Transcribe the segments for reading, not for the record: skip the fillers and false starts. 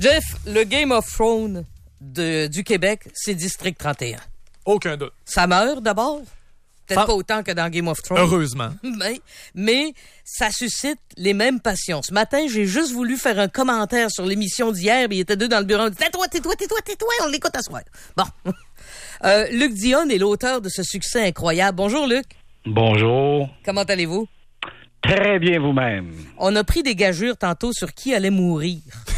Jeff, le Game of Thrones du Québec, c'est District 31. Aucun doute. Ça meurt d'abord. Peut-être pas autant que dans Game of Thrones. Heureusement. Mais ça suscite les mêmes passions. Ce matin, j'ai juste voulu faire un commentaire sur l'émission d'hier, mais il était deux dans le bureau. Tais-toi, on l'écoute à soir. Bon. Luc Dionne est l'auteur de ce succès incroyable. Bonjour, Luc. Bonjour. Comment allez-vous? Très bien vous-même. On a pris des gageures tantôt sur qui allait mourir.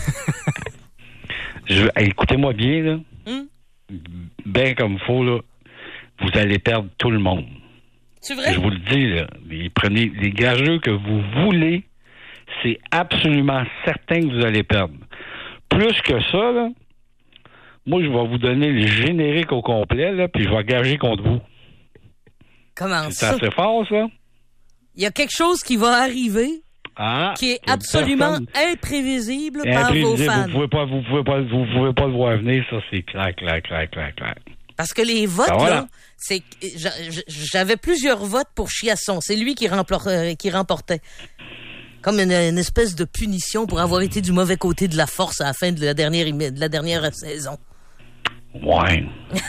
Écoutez-moi bien, là. Bien comme il faut, là. Vous allez perdre tout le monde. C'est vrai? Je vous le dis, là. Prenez les gageux que vous voulez. C'est absolument certain que vous allez perdre. Plus que ça, là, moi, je vais vous donner le générique au complet, là, puis je vais gager contre vous. Comment c'est ça? C'est assez fort, ça? Il y a quelque chose qui va arriver qui est absolument imprévisible par vos fans. Vous pouvez pas le voir venir, ça, c'est clair. Parce que les votes, là, c'est j'avais plusieurs votes pour Chiasson. C'est lui qui remportait. Comme une espèce de punition pour avoir été du mauvais côté de la force à la fin de la dernière saison. Ouais.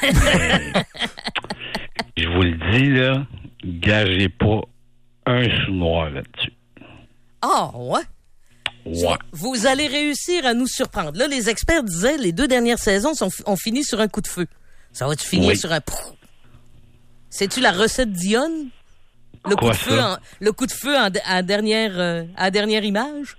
Je vous le dis, là, gagez pas un sous-noir là-dessus. Ah, ouais? Ouais. Vous allez réussir à nous surprendre. Là, les experts disaient les 2 dernières saisons ont fini sur un coup de feu. Ça va-tu finir sur un... C'est-tu la recette Dionne? Le coup de feu à dernière image?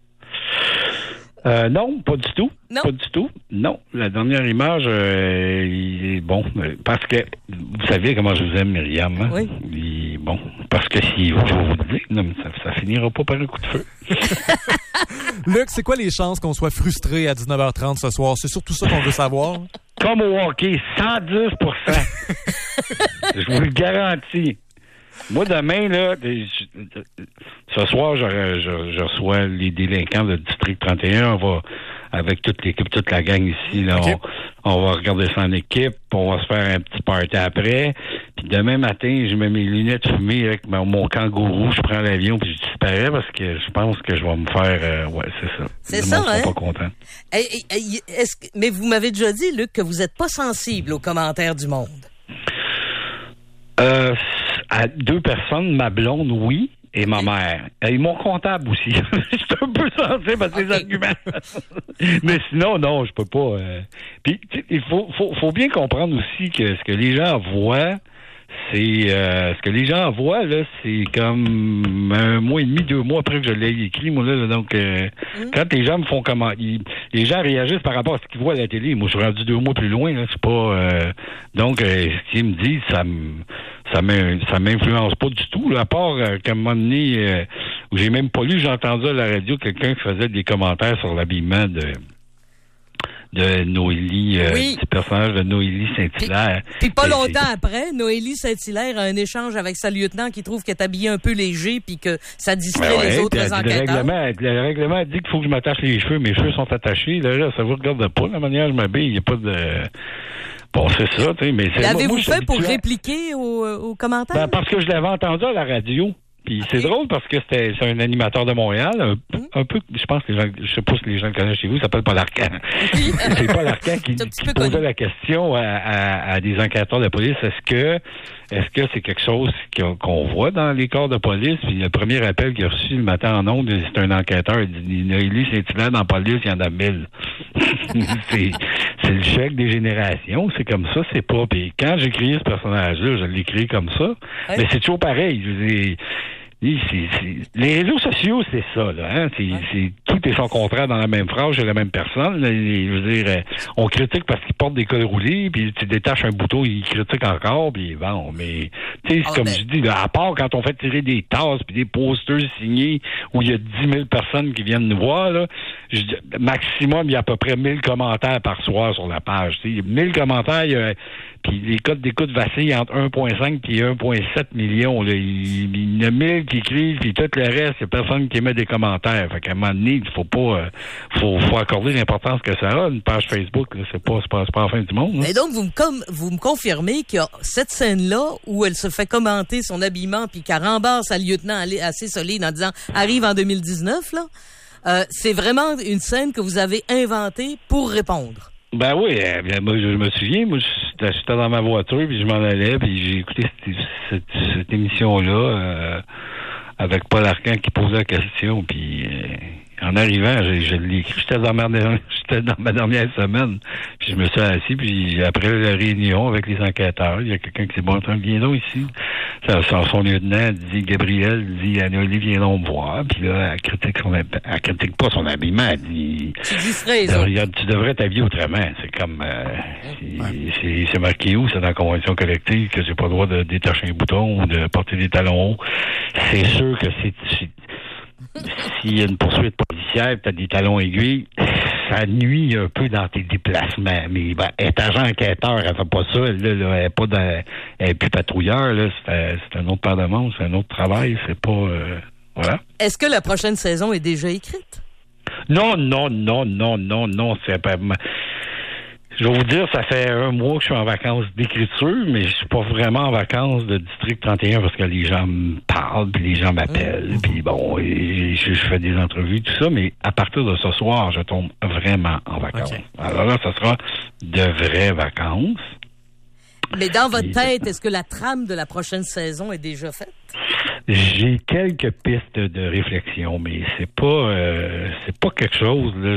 Non, pas du tout. Non? Pas du tout. Non, la dernière image, il est bon. Parce que, vous savez comment je vous aime, Myriam. Hein? Oui. Il est bon. Parce que si vous le dites, non, mais ça finira pas par un coup de feu. Luc, c'est quoi les chances qu'on soit frustré à 19h30 ce soir? C'est surtout ça qu'on veut savoir. Comme au hockey, 110%. Je vous le garantis. Moi, demain, là, ce soir, je reçois les délinquants de District 31. On va, avec toute l'équipe, toute la gang ici, là, okay. On va regarder ça en équipe, on va se faire un petit party après. Puis demain matin, je mets mes lunettes fumées avec mon kangourou, je prends l'avion puis je disparais parce que je pense que je vais me faire... ouais, c'est ça. C'est ça, hein? Ils sont pas contents. Mais vous m'avez déjà dit, Luc, que vous n'êtes pas sensible aux commentaires du monde. À 2 personnes, ma blonde, oui, et ma mère. Et mon comptable aussi. Je suis un peu sensible à ces arguments. Mais sinon, non, je peux pas. Puis, il faut bien comprendre aussi que ce que les gens voient, ce que les gens voient, là, c'est comme 1 mois et demi, 2 mois après que je l'ai écrit, moi, là. Donc, quand les gens me font comment, les gens réagissent par rapport à ce qu'ils voient à la télé. Moi, je suis rendu 2 mois plus loin, là. C'est pas, donc, ce qu'ils me disent, ça m'influence pas du tout, là, à part qu'à un moment donné, où j'ai même pas lu, j'ai entendu à la radio quelqu'un qui faisait des commentaires sur l'habillement de Noélie, du personnage de Noélie Saint-Hilaire. Puis pas longtemps après, Noélie Saint-Hilaire a un échange avec sa lieutenant qui trouve qu'elle est habillée un peu léger puis que ça distrait les autres enquêteurs. Le règlement dit qu'il faut que je m'attache les cheveux. Mes cheveux sont attachés. Là, ça vous regarde pas. La manière dont je m'habille, il n'y a pas de... Bon, c'est ça, tu sais, mais... L'avez-vous fait pour répliquer aux commentaires? Ben, parce que je l'avais entendu à la radio. Puis c'est drôle parce que c'est un animateur de Montréal, un peu, je pense que les gens, je sais pas si les gens le connaissent chez vous, il s'appelle Paul Arcand. C'est Paul Arcand qui posait la question à des enquêteurs de police. Est-ce que c'est quelque chose qu'on voit dans les corps de police? Puis le premier appel qu'il a reçu le matin en ondes, c'est un enquêteur. Il dit, Noélie Saint-Hilaire dans la police, il y en a 1000. c'est le chèque des générations. C'est comme ça, c'est pas. Puis quand j'ai créé ce personnage-là, je l'ai créé comme ça. Ouais. Mais c'est toujours pareil. Je veux dire, les réseaux sociaux, c'est ça, là, hein? Tout est son contraire dans la même phrase chez la même personne. Je veux dire, on critique parce qu'ils portent des cols roulés, puis tu détaches un bouton, ils critiquent encore, puis bon, mais tu sais, comme je dis, là, à part quand on fait tirer des tasses puis des posters signés où il y a 10 000 personnes qui viennent nous voir, là, maximum, il y a à peu près 1000 commentaires par soir sur la page. Tu sais, 1000 commentaires, puis les codes d'écoute vacillent entre 1,5 et 1,7 millions. Là. Il y en a 1000 qui écrivent, puis tout le reste, il n'y a personne qui émet des commentaires. Fait qu'à un moment donné, il faut pas... faut accorder l'importance que ça a. Une page Facebook, là, c'est pas la fin du monde. Hein. Et donc, vous me confirmez qu'il y a cette scène-là où elle se fait commenter son habillement, puis qu'elle rembarre sa lieutenant assez solide en disant « Arrive en 2019, là ». C'est vraiment une scène que vous avez inventée pour répondre. Ben oui, moi, je me souviens, moi, j'étais dans ma voiture, puis je m'en allais, puis j'ai écouté cette émission-là avec Paul Arcand qui posait la question, puis en arrivant, je l'ai écrit. J'étais dans ma dernière semaine, puis je me suis assis, puis après la réunion avec les enquêteurs, il y a quelqu'un qui s'est bon, viens donc ici. Son lieutenant dit, Gabriel dit, Anne-Olive, viens donc me voir, puis là, elle critique pas son habillement, elle dit, tu devrais t'habiller autrement. C'est comme, c'est marqué où, c'est dans la convention collective que j'ai pas le droit de détacher un bouton ou de porter des talons hauts. C'est sûr que s'il y a une poursuite policière, t'as des talons aiguilles, ça nuit un peu dans tes déplacements. Mais être agent enquêteur, elle fait pas ça. Elle est plus patrouilleur. Là, c'est un autre paire de manches, c'est un autre travail. C'est pas voilà. Est-ce que la prochaine saison est déjà écrite? Non. C'est pas. Je vais vous dire, ça fait un mois que je suis en vacances d'écriture, mais je suis pas vraiment en vacances de District 31 parce que les gens me parlent, puis les gens m'appellent, puis bon, je fais des entrevues, tout ça, mais à partir de ce soir, je tombe vraiment en vacances. Okay. Alors là, ça sera de vraies vacances. Mais dans votre tête, est-ce que la trame de la prochaine saison est déjà faite? J'ai quelques pistes de réflexion, mais c'est pas quelque chose, là,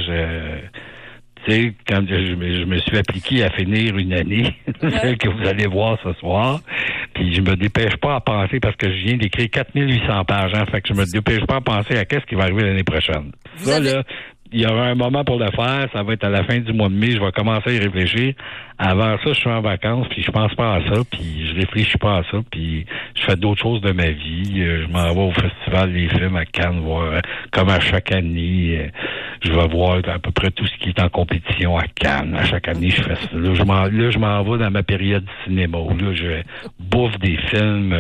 tu sais, quand je me suis appliqué à finir une année, celle que vous allez voir ce soir, puis je me dépêche pas à penser parce que je viens d'écrire 4800 pages, hein, fait que je me dépêche pas à penser à qu'est-ce qui va arriver l'année prochaine. Là, il y aura un moment pour le faire, ça va être à la fin du mois de mai, je vais commencer à y réfléchir. Avant ça, je suis en vacances, puis je pense pas à ça, puis je réfléchis pas à ça, puis je fais d'autres choses de ma vie. Je m'en vais au Festival des films à Cannes, voir, comme à chaque année, je vais voir à peu près tout ce qui est en compétition à Cannes. À chaque année, je fais ça. Là, je m'en vais dans ma période cinéma, où là, je bouffe des films,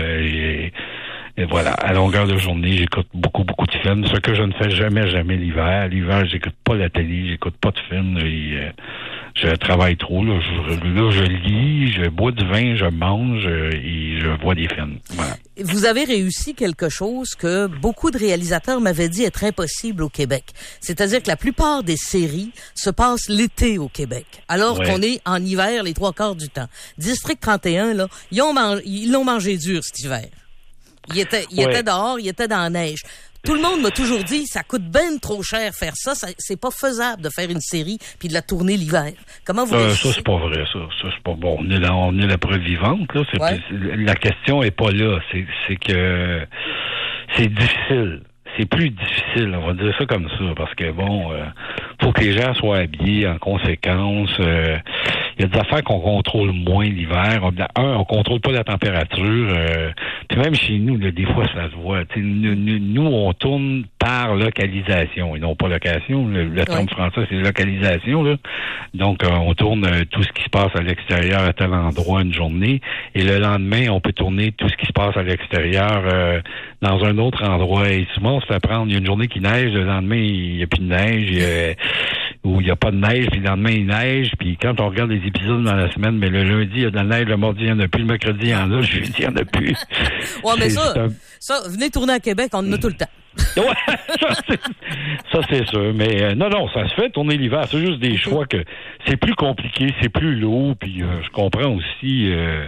et voilà, à longueur de journée, j'écoute beaucoup de films. Ce que je ne fais jamais l'hiver. L'hiver, j'écoute pas la télé, j'écoute pas de films. Je travaille trop. Là, je lis, je bois du vin, je mange et je vois des films. Voilà. Vous avez réussi quelque chose que beaucoup de réalisateurs m'avaient dit être impossible au Québec. C'est-à-dire que la plupart des séries se passent l'été au Québec, alors qu'on est en hiver les 3/4 du temps. District 31, là, ils l'ont mangé dur cet hiver. Il était dehors, il était dans la neige. Tout le monde m'a toujours dit, ça coûte ben trop cher faire ça, c'est pas faisable de faire une série puis de la tourner l'hiver. Comment vous réussissez? Ça, c'est pas vrai, ça. Ça, c'est pas bon. On est la preuve vivante, là. La question est pas là. C'est que c'est difficile. C'est plus difficile, on va dire ça comme ça, parce que bon, faut que les gens soient habillés en conséquence. Il y a des affaires qu'on contrôle moins l'hiver. On contrôle pas la température. Puis même chez nous, là, des fois, ça se voit. Nous, on tourne par localisation et non pas location. Le terme français, c'est localisation. Là. Donc, on tourne tout ce qui se passe à l'extérieur à tel endroit une journée. Et le lendemain, on peut tourner tout ce qui se passe à l'extérieur dans un autre endroit. Et souvent, on se fait prendre. Il y a une journée qui neige, le lendemain, il n'y a plus de neige. Ou il n'y a pas de neige, puis le lendemain, il neige. Puis quand on regarde les épisodes dans la semaine, mais le lundi, il y a de la neige, le mardi, il n'y en a plus, le mercredi, il y en a, le jeudi, il n'y en a plus. Ouais, mais ça, venez tourner à Québec, on en a tout le temps. Ouais, ça c'est sûr. Mais non, ça se fait tourner l'hiver. C'est juste des choix que c'est plus compliqué, c'est plus lourd. Puis je comprends aussi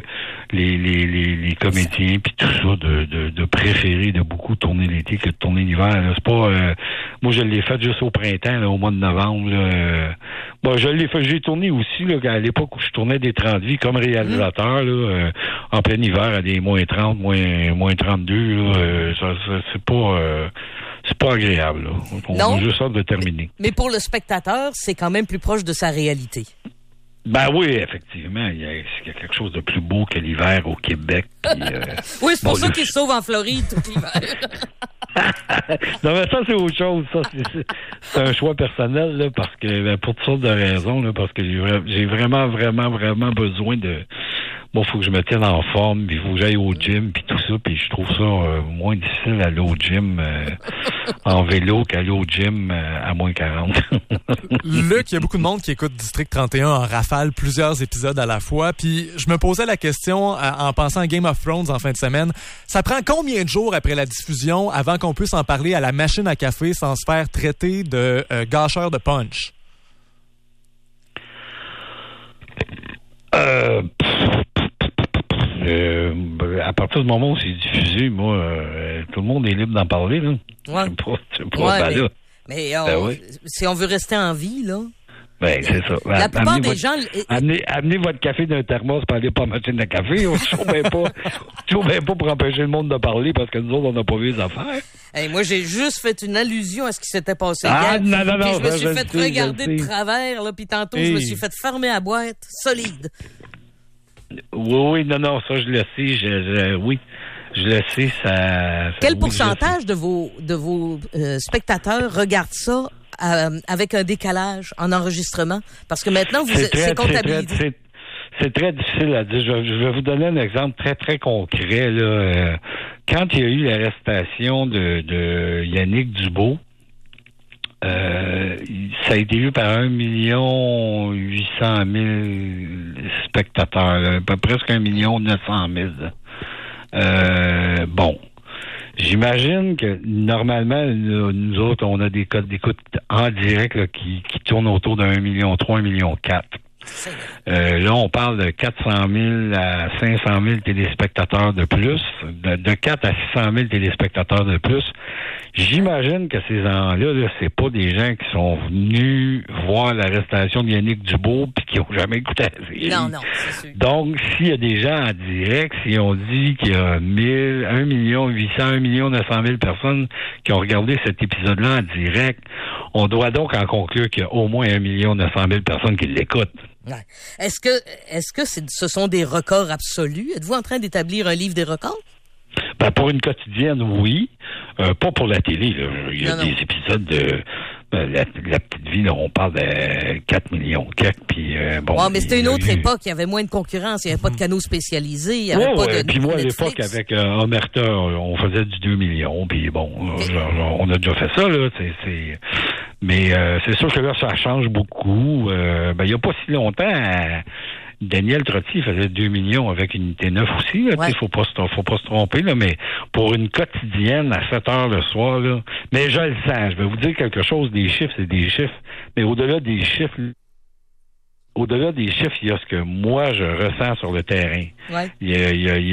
les comédiens puis tout ça de préférer de beaucoup tourner l'été que de tourner l'hiver. Là. C'est pas moi je l'ai fait juste au printemps, là, au mois de novembre. Là. Bon, je l'ai fait, j'ai tourné aussi là, à l'époque où je tournais des 30 vies comme réalisateur là, en plein hiver à des moins 30, moins 32. Là, ça c'est pas agréable. Là. On a juste hâte de terminer. Mais pour le spectateur, c'est quand même plus proche de sa réalité. Ben oui, effectivement. Il y a quelque chose de plus beau que l'hiver au Québec. Puis, oui, c'est pour ça qu'ils se sauvent en Floride tout l'hiver. Non, mais ça, c'est autre chose. Ça, c'est un choix personnel, là, parce que, pour toutes sortes de raisons, là, parce que j'ai vraiment besoin de... moi, il faut que je me tienne en forme, puis il faut que j'aille au gym, puis tout ça, puis je trouve ça moins difficile d'aller au gym en vélo qu'aller au gym à moins 40. Luc, il y a beaucoup de monde qui écoute District 31 en rafale, plusieurs épisodes à la fois, puis je me posais la question en pensant à Game of Thrones en fin de semaine. Ça prend combien de jours après la diffusion avant qu'on puisse en parler à la machine à café sans se faire traiter de gâcheur de punch? À partir du moment où c'est diffusé, moi, tout le monde est libre d'en parler, là. Ouais. Mais si on veut rester en vie, là. Ben, c'est ça. La plupart des gens... Amenez votre café d'un thermos pour aller pas à machine à café. On ne bien pas pour empêcher le monde de parler parce que nous autres, on n'a pas vu les affaires. Hey, moi, j'ai juste fait une allusion à ce qui s'était passé hier. Non, puis je me suis fait regarder de travers, là, puis tantôt, je me suis fait fermer la boîte solide. Oui, non, ça, je le sais. Oui, je le sais. Ça Quel pourcentage de vos spectateurs regardent ça avec un décalage en enregistrement? Parce que maintenant, c'est comptabilisé. C'est très difficile à dire. Je vais vous donner un exemple très, très concret. Là. Quand il y a eu l'arrestation de Yannick Dubeau, ça a été vu par 1 800 000 spectateurs, là, presque 1 900 000. Bon. J'imagine que normalement, nous autres, on a des codes d'écoute en direct là, qui tournent autour d'1,3 million, 1,4 million. Là, on parle de 400 000 à 500 000 téléspectateurs de plus, de 4 à 600 000 téléspectateurs de plus. J'imagine que ces gens-là, là, c'est pas des gens qui sont venus voir l'arrestation de Yannick Dubeau puis qui ont jamais écouté la série. Non, c'est sûr. Donc, s'il y a des gens en direct, si on dit qu'il y a 1 800 900 000 personnes qui ont regardé cet épisode-là en direct, on doit donc en conclure qu'il y a au moins 1 900 000 personnes qui l'écoutent. Ouais. Est-ce que ce sont des records absolus? Êtes-vous en train d'établir un livre des records? Ben, pour une quotidienne, oui. Pas pour la télé. Là. Il y a des épisodes de la petite vie, là, on parle de 4 millions puis bon. Ouais, mais c'était une autre époque, il y avait moins de concurrence, il n'y avait pas de canaux spécialisés, il n'y avait pas de puis moi, Netflix. À l'époque, avec Omerta, on faisait du 2 millions, puis bon, on a déjà fait ça, là, mais c'est sûr que là, ça change beaucoup. Il n'y a pas si longtemps, Daniel Trottier faisait 2 millions avec Unité 9 aussi. Là, ouais. Faut pas se tromper, là, mais pour une quotidienne à 7 heures le soir, là, mais je le sens, je vais vous dire quelque chose, des chiffres, c'est des chiffres, mais au-delà des chiffres, il y a ce que moi je ressens sur le terrain. Ouais. Il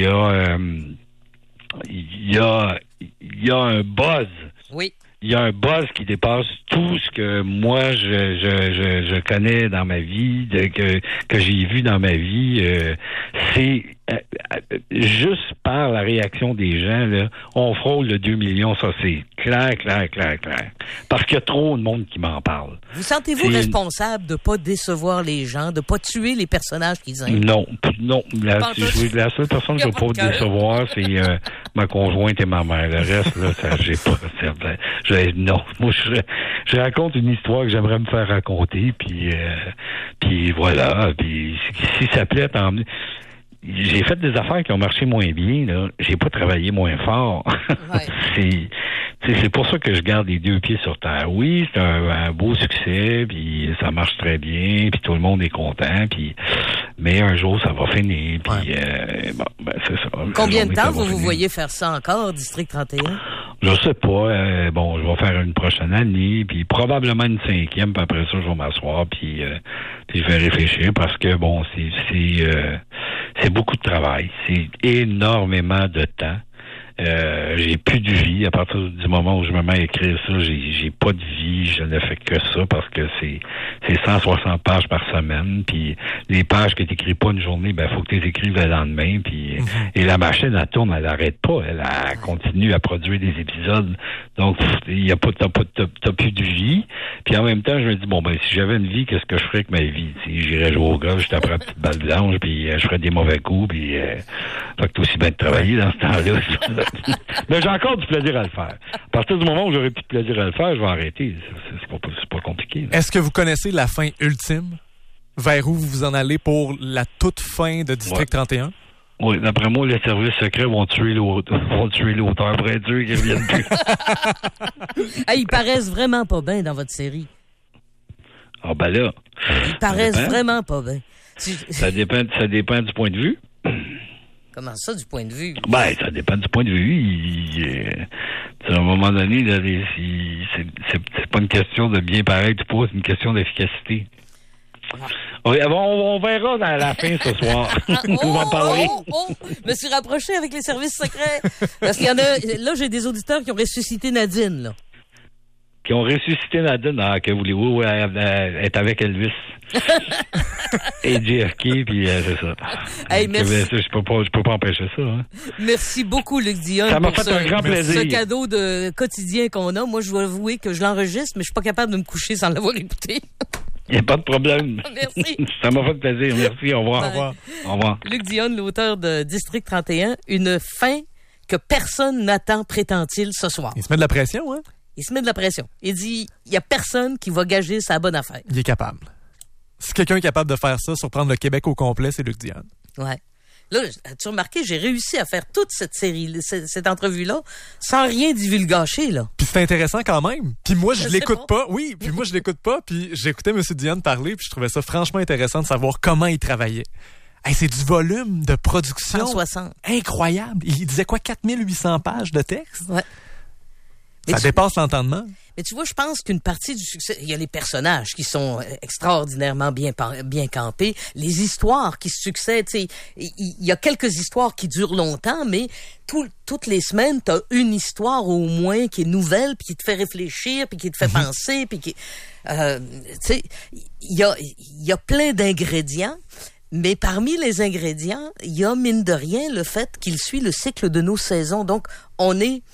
y a un buzz. Oui. Il y a un buzz qui dépasse tout ce que moi je connais dans ma vie, que j'ai vu dans ma vie. C'est juste par la réaction des gens, là, on frôle le 2 millions, ça c'est clair. Parce qu'il y a trop de monde qui m'en parle. Vous sentez-vous responsable de pas décevoir les gens, de pas tuer les personnages qu'ils aiment? Non. La seule personne que je ne veux pas décevoir, c'est ma conjointe et ma mère. Le reste, là, ça, j'ai pas. Non, moi je raconte une histoire que j'aimerais me faire raconter, puis voilà. Puis si ça plaît, tant mieux. J'ai fait des affaires qui ont marché moins bien, là. J'ai pas travaillé moins fort. Ouais. C'est pour ça que je garde les 2 pieds sur terre. Oui, c'est un beau succès, puis ça marche très bien, puis tout le monde est content, puis mais un jour ça va finir, puis c'est ça. Combien de temps vous voyez faire ça encore, District 31? Je sais pas. Je vais faire une prochaine année, puis probablement une 5e, puis après ça, je vais m'asseoir, puis je vais réfléchir, parce que, bon, c'est beaucoup de travail. C'est énormément de temps. J'ai plus de vie. À partir du moment où je me mets à écrire ça, j'ai pas de vie. Je ne fais que ça parce que c'est 160 pages par semaine. Puis les pages que t'écris pas une journée, faut que tu les écrives le lendemain. Puis et la machine, elle tourne, elle arrête pas. Elle continue à produire des épisodes. Donc il y a pas, t'as plus de vie. Puis en même temps, je me dis si j'avais une vie, qu'est-ce que je ferais avec ma vie? J'irais jouer au golf, je taperais une petite balle blanche, puis je ferais des mauvais coups, puis fait que t'as aussi bien de travailler dans ce temps-là. Mais j'ai encore du plaisir à le faire. À partir du moment où j'aurai plus de plaisir à le faire, je vais arrêter. C'est pas compliqué. Là. Est-ce que vous connaissez la fin ultime? vers où vous vous en allez pour la toute fin de District 31? Oui, d'après moi, les services secrets vont tuer l'auteur pour être sûr qu'ils reviennent plus. Ils paraissent vraiment pas bien dans votre série. Ah ben là. Ils paraissent vraiment pas bien. Ça dépend du point de vue. Comment ça, du point de vue? Ben, ça dépend du point de vue. À un moment donné, là, c'est pas une question de bien paraître ou pas, c'est une question d'efficacité. Oui, on verra dans la fin ce soir. On va en parler. Je me suis rapproché avec les services secrets. Parce qu'il y en a... Là, j'ai des auditeurs qui ont ressuscité Nadine, là. Qui ont ressuscité Nadine. Ah, que voulez-vous? Elle est avec Elvis. Et JFK, puis c'est ça. Hey, merci. Je peux pas empêcher ça. Hein. Merci beaucoup, Luc Dionne. Ça m'a fait un grand plaisir. Ce cadeau de quotidien qu'on a. Moi, je dois avouer que je l'enregistre, mais je suis pas capable de me coucher sans l'avoir écouté. Il n'y a pas de problème. Merci. Ça m'a fait plaisir. Merci. Au revoir. Au revoir. Au revoir. Luc Dionne, l'auteur de District 31, une fin que personne n'attend, prétend-il, ce soir. Il se met de la pression, hein? Il se met de la pression. Il dit, il n'y a personne qui va gager sa bonne affaire. Il est capable. Si quelqu'un est capable de faire ça, surprendre le Québec au complet, c'est Luc Dionne. Ouais. Là, as-tu remarqué, j'ai réussi à faire toute cette série, cette entrevue-là, sans rien divulgacher, là. Puis c'est intéressant quand même. Puis moi, je l'écoute bon. pas. Oui, puis moi, je l'écoute pas. Puis j'écoutais M. Dionne parler, puis je trouvais ça franchement intéressant de savoir comment il travaillait. Hey, c'est du volume de production 160. incroyable. Il disait quoi, 4800 pages de texte? Ouais. Ça dépasse l'entendement. Mais tu vois, je pense qu'une partie du succès, il y a les personnages qui sont extraordinairement bien campés, les histoires qui se succèdent, tu sais, il y a quelques histoires qui durent longtemps, mais toutes les semaines, t'as une histoire au moins qui est nouvelle, puis qui te fait réfléchir, puis qui te fait penser, puis qui, tu sais, il y a plein d'ingrédients. Mais parmi les ingrédients, il y a, mine de rien, le fait qu'il suit le cycle de nos saisons. Donc, on est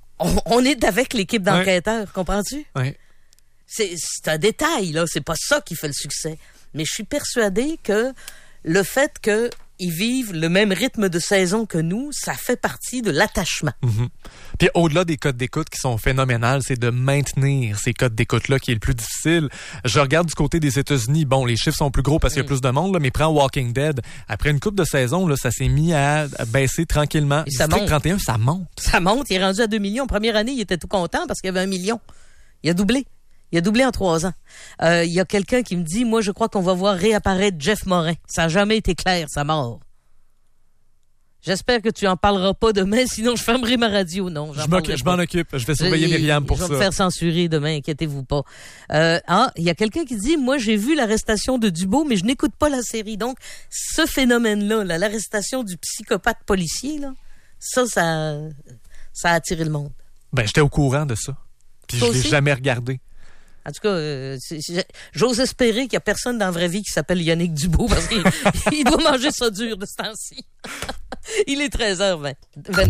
avec l'équipe d'enquêteurs, comprends-tu? Oui. C'est un détail, là. C'est pas ça qui fait le succès. Mais je suis persuadé que le fait qu'ils vivent le même rythme de saison que nous, ça fait partie de l'attachement. Mm-hmm. Puis au-delà des codes d'écoute qui sont phénoménales, c'est de maintenir ces codes d'écoute-là qui est le plus difficile. Je regarde du côté des États-Unis. Bon, les chiffres sont plus gros parce qu'il y a plus de monde, là, mais prends Walking Dead. Après une couple de saisons, là, ça s'est mis à baisser tranquillement. Et ça District monte. 31, ça monte. Ça monte. Il est rendu à 2 millions. Première année, il était tout content parce qu'il y avait 1 million. Il a doublé. Il a doublé en 3 ans. Il y a quelqu'un qui me dit, moi, je crois qu'on va voir réapparaître Jeff Morin. Ça n'a jamais été clair, sa mort. J'espère que tu en parleras pas demain, sinon je fermerai ma radio. Non, je m'en occupe. Je vais surveiller Myriam pour ça. Je vais me faire censurer demain, inquiétez-vous pas. Il y a quelqu'un qui dit, moi, j'ai vu l'arrestation de Dubois, mais je n'écoute pas la série. Donc, ce phénomène-là, l'arrestation du psychopathe policier, là, ça a attiré le monde. Ben, j'étais au courant de ça. Puis je l'ai jamais regardé. En tout cas, j'ose espérer qu'il n'y a personne dans la vraie vie qui s'appelle Yannick Dubois parce qu'il doit manger ça dur de ce temps-ci. Il est 13h20.